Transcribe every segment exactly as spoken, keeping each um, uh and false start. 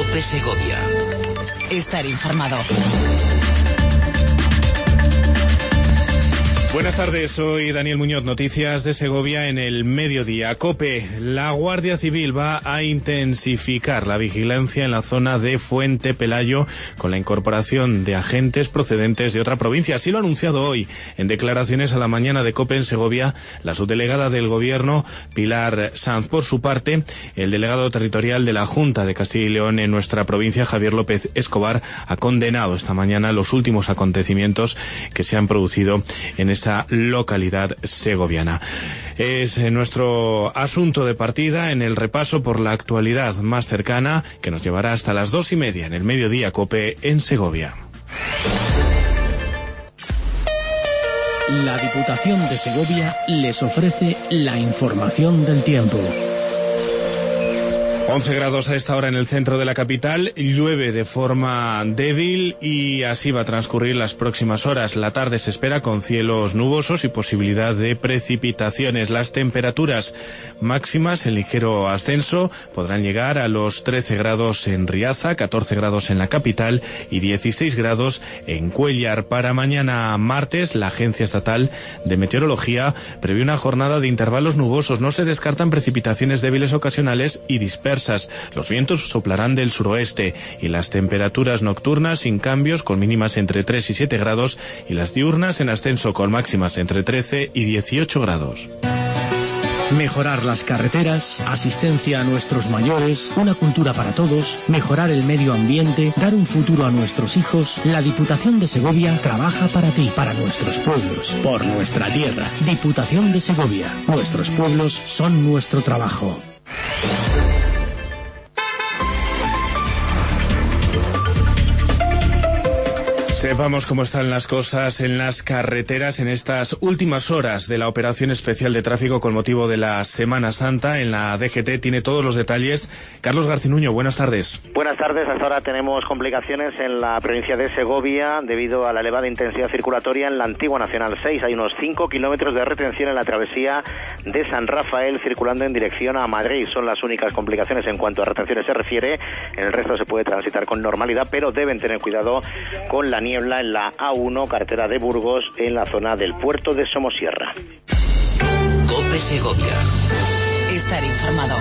COPE Segovia. Estar informado. Buenas tardes, soy Daniel Muñoz, noticias de Segovia en el mediodía. COPE, la Guardia Civil va a intensificar la vigilancia en la zona de Fuente Pelayo con la incorporación de agentes procedentes de otra provincia. Así lo ha anunciado hoy en declaraciones a la mañana de COPE en Segovia la subdelegada del Gobierno, Pilar Sanz. Por su parte, el delegado territorial de la Junta de Castilla y León en nuestra provincia, Javier López Escobar, ha condenado esta mañana los últimos acontecimientos que se han producido en esta esa localidad segoviana. Es nuestro asunto de partida en el repaso por la actualidad más cercana que nos llevará hasta las dos y media en el mediodía COPE en Segovia. La Diputación de Segovia les ofrece la información del tiempo. once grados a esta hora en el centro de la capital, llueve de forma débil y así va a transcurrir las próximas horas. La tarde se espera con cielos nubosos y posibilidad de precipitaciones. Las temperaturas máximas en ligero ascenso podrán llegar a los trece grados en Riaza, catorce grados en la capital y dieciséis grados en Cuéllar. Para mañana martes, la Agencia Estatal de Meteorología prevé una jornada de intervalos nubosos. No se descartan precipitaciones débiles ocasionales y dispersas. Los vientos soplarán del suroeste y las temperaturas nocturnas sin cambios con mínimas entre tres y siete grados y las diurnas en ascenso con máximas entre trece y dieciocho grados. Mejorar las carreteras, asistencia a nuestros mayores, una cultura para todos, mejorar el medio ambiente, dar un futuro a nuestros hijos. La Diputación de Segovia trabaja para ti, para nuestros pueblos, por nuestra tierra. Diputación de Segovia. Nuestros pueblos son nuestro trabajo. Sepamos cómo están las cosas en las carreteras en estas últimas horas de la operación especial de tráfico con motivo de la Semana Santa. En la D G T tiene todos los detalles Carlos Garcinuño, buenas tardes. Buenas tardes, hasta ahora tenemos complicaciones en la provincia de Segovia debido a la elevada intensidad circulatoria en la antigua Nacional seis. Hay unos cinco kilómetros de retención en la travesía de San Rafael circulando en dirección a Madrid. Son las únicas complicaciones en cuanto a retenciones se refiere. En el resto se puede transitar con normalidad, pero deben tener cuidado con la niebla en la A uno, carretera de Burgos, en la zona del puerto de Somosierra. COPE Segovia. Estar informado.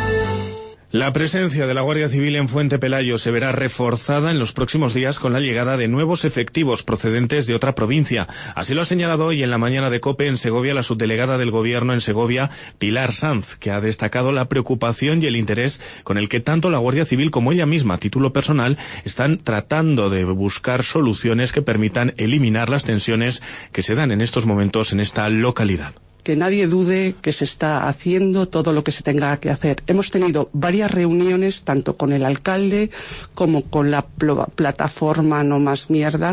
La presencia de la Guardia Civil en Fuente Pelayo se verá reforzada en los próximos días con la llegada de nuevos efectivos procedentes de otra provincia. Así lo ha señalado hoy en la mañana de COPE en Segovia la subdelegada del Gobierno en Segovia, Pilar Sanz, que ha destacado la preocupación y el interés con el que tanto la Guardia Civil como ella misma, a título personal, están tratando de buscar soluciones que permitan eliminar las tensiones que se dan en estos momentos en esta localidad. Que nadie dude que se está haciendo todo lo que se tenga que hacer. Hemos tenido varias reuniones, tanto con el alcalde como con la pl- plataforma No Más Mierda,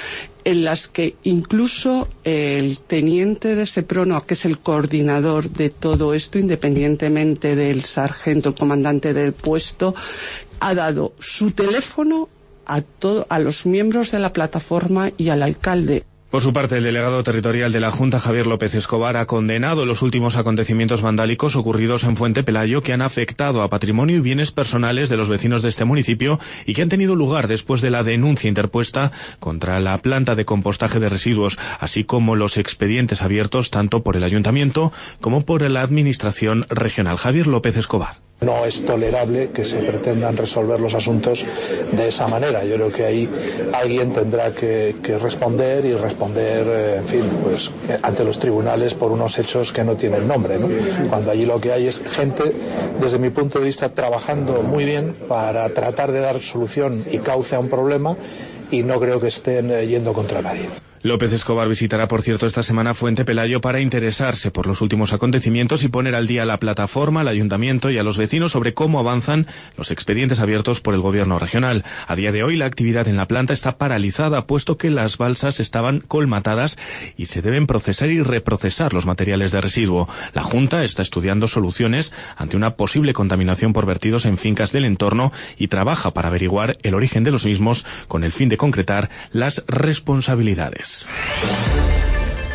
en las que incluso el teniente de Seprono, que es el coordinador de todo esto, independientemente del sargento, el comandante del puesto, ha dado su teléfono a, todo, a los miembros de la plataforma y al alcalde. Por su parte, el delegado territorial de la Junta, Javier López Escobar, ha condenado los últimos acontecimientos vandálicos ocurridos en Fuente Pelayo que han afectado a patrimonio y bienes personales de los vecinos de este municipio y que han tenido lugar después de la denuncia interpuesta contra la planta de compostaje de residuos, así como los expedientes abiertos tanto por el Ayuntamiento como por la Administración regional. Javier López Escobar. No es tolerable que se pretendan resolver los asuntos de esa manera. Yo creo que ahí alguien tendrá que, que responder y responder, eh, en fin, pues ante los tribunales por unos hechos que no tienen nombre, ¿no? Cuando allí lo que hay es gente, desde mi punto de vista, trabajando muy bien para tratar de dar solución y cauce a un problema y no creo que estén eh, yendo contra nadie. López Escobar visitará, por cierto, esta semana Fuente Pelayo para interesarse por los últimos acontecimientos y poner al día a la plataforma, al ayuntamiento y a los vecinos sobre cómo avanzan los expedientes abiertos por el gobierno regional. A día de hoy, la actividad en la planta está paralizada, puesto que las balsas estaban colmatadas y se deben procesar y reprocesar los materiales de residuo. La Junta está estudiando soluciones ante una posible contaminación por vertidos en fincas del entorno y trabaja para averiguar el origen de los mismos con el fin de concretar las responsabilidades.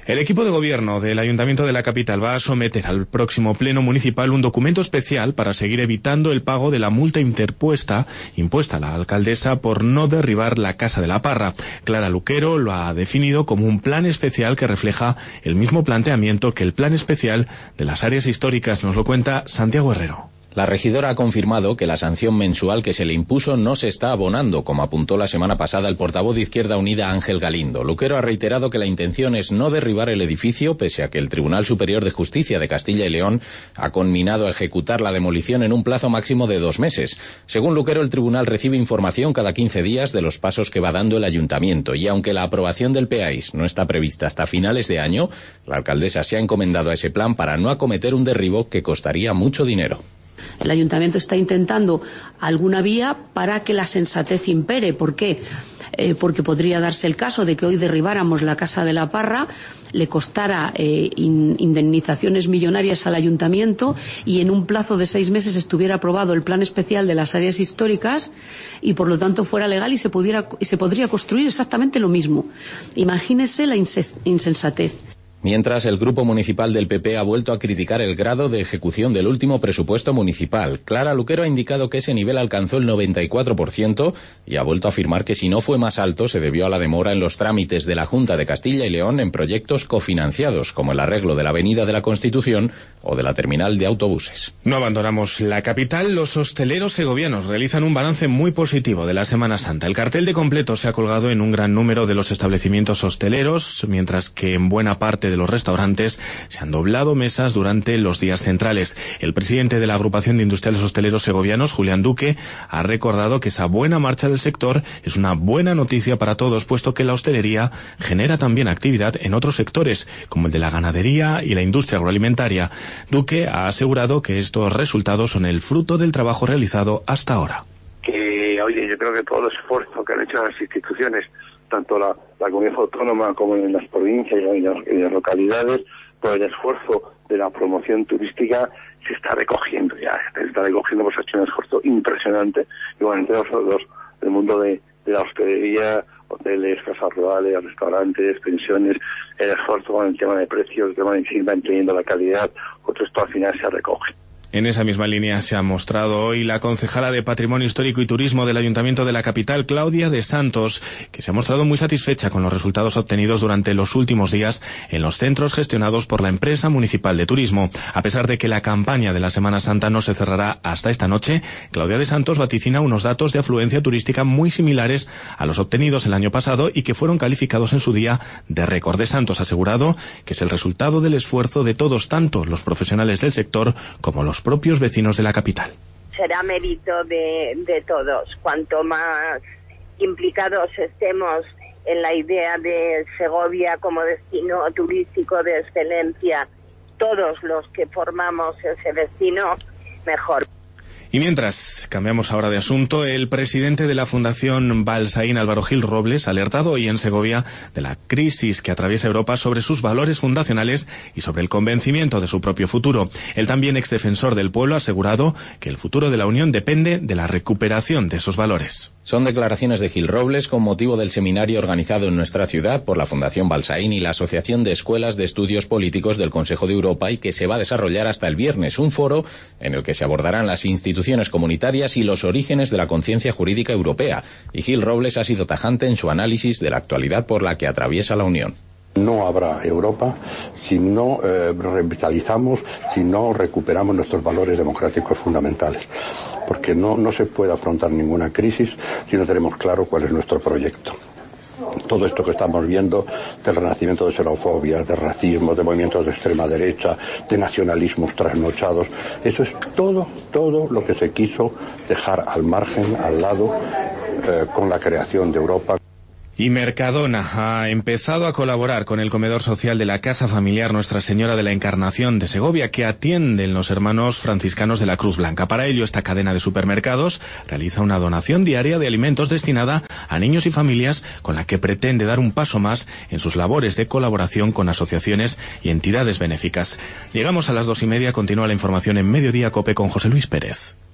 El equipo de gobierno del Ayuntamiento de la capital va a someter al próximo pleno municipal un documento especial para seguir evitando el pago de la multa interpuesta impuesta a la alcaldesa por no derribar la Casa de la Parra. Clara Luquero lo ha definido como un plan especial que refleja el mismo planteamiento que el plan especial de las áreas históricas. Nos lo cuenta Santiago Herrero. La regidora ha confirmado que la sanción mensual que se le impuso no se está abonando, como apuntó la semana pasada el portavoz de Izquierda Unida Ángel Galindo. Luquero ha reiterado que la intención es no derribar el edificio, pese a que el Tribunal Superior de Justicia de Castilla y León ha conminado a ejecutar la demolición en un plazo máximo de dos meses. Según Luquero, el tribunal recibe información cada quince días de los pasos que va dando el ayuntamiento, y aunque la aprobación del P A I S no está prevista hasta finales de año, la alcaldesa se ha encomendado a ese plan para no acometer un derribo que costaría mucho dinero. El ayuntamiento está intentando alguna vía para que la sensatez impere. ¿Por qué? Eh, porque podría darse el caso de que hoy derribáramos la Casa de la Parra, le costara eh, in, indemnizaciones millonarias al ayuntamiento y en un plazo de seis meses estuviera aprobado el plan especial de las áreas históricas y por lo tanto fuera legal y se, pudiera, y se podría construir exactamente lo mismo. Imagínese la insensatez. Mientras, el Grupo Municipal del P P ha vuelto a criticar el grado de ejecución del último presupuesto municipal. Clara Luquero ha indicado que ese nivel alcanzó el noventa y cuatro por ciento y ha vuelto a afirmar que si no fue más alto se debió a la demora en los trámites de la Junta de Castilla y León en proyectos cofinanciados, como el arreglo de la Avenida de la Constitución o de la terminal de autobuses. No abandonamos la capital. Los hosteleros segovianos realizan un balance muy positivo de la Semana Santa. El cartel de completo se ha colgado en un gran número de los establecimientos hosteleros, mientras que en buena parte de los restaurantes se han doblado mesas durante los días centrales. El presidente de la Agrupación de Industriales Hosteleros Segovianos, Julián Duque, ha recordado que esa buena marcha del sector es una buena noticia para todos, puesto que la hostelería genera también actividad en otros sectores, como el de la ganadería y la industria agroalimentaria. Duque ha asegurado que estos resultados son el fruto del trabajo realizado hasta ahora. Que, oye, yo creo que todo el esfuerzo que han hecho las instituciones, tanto la, la comunidad autónoma como en las provincias y en las, en las localidades, por el esfuerzo de la promoción turística, se está recogiendo ya, se está recogiendo, pues ha hecho un esfuerzo impresionante. Y bueno, entre nosotros, el mundo de, de la hostelería, hoteles, casas rurales, restaurantes, pensiones, el esfuerzo con el tema de precios, el tema de seguir manteniendo la calidad, otro esto al final se recoge. En esa misma línea se ha mostrado hoy la concejala de Patrimonio Histórico y Turismo del Ayuntamiento de la capital, Claudia de Santos, que se ha mostrado muy satisfecha con los resultados obtenidos durante los últimos días en los centros gestionados por la empresa municipal de turismo. A pesar de que la campaña de la Semana Santa no se cerrará hasta esta noche, Claudia de Santos vaticina unos datos de afluencia turística muy similares a los obtenidos el año pasado y que fueron calificados en su día de récord. De Santos ha asegurado que es el resultado del esfuerzo de todos, tanto los profesionales del sector como los propios vecinos de la capital. Será mérito de, de todos. Cuanto más implicados estemos en la idea de Segovia como destino turístico de excelencia, todos los que formamos ese destino, mejor. Y mientras, cambiamos ahora de asunto, el presidente de la Fundación Balsaín, Álvaro Gil Robles, ha alertado hoy en Segovia de la crisis que atraviesa Europa sobre sus valores fundacionales y sobre el convencimiento de su propio futuro. El también exdefensor del pueblo ha asegurado que el futuro de la Unión depende de la recuperación de esos valores. Son declaraciones de Gil Robles con motivo del seminario organizado en nuestra ciudad por la Fundación Balsaín y la Asociación de Escuelas de Estudios Políticos del Consejo de Europa y que se va a desarrollar hasta el viernes, un foro en el que se abordarán las instituciones comunitarias y los orígenes de la conciencia jurídica europea. Y Gil Robles ha sido tajante en su análisis de la actualidad por la que atraviesa la Unión. No habrá Europa si no eh, revitalizamos, si no recuperamos nuestros valores democráticos fundamentales. Porque no, no se puede afrontar ninguna crisis si no tenemos claro cuál es nuestro proyecto. Todo esto que estamos viendo del renacimiento de xenofobia, de racismo, de movimientos de extrema derecha, de nacionalismos trasnochados, eso es todo, todo lo que se quiso dejar al margen, al lado, eh, con la creación de Europa. Y Mercadona ha empezado a colaborar con el comedor social de la Casa Familiar Nuestra Señora de la Encarnación de Segovia, que atienden los hermanos franciscanos de la Cruz Blanca. Para ello, esta cadena de supermercados realiza una donación diaria de alimentos destinada a niños y familias, con la que pretende dar un paso más en sus labores de colaboración con asociaciones y entidades benéficas. Llegamos a las dos y media, continúa la información en Mediodía Cope con José Luis Pérez.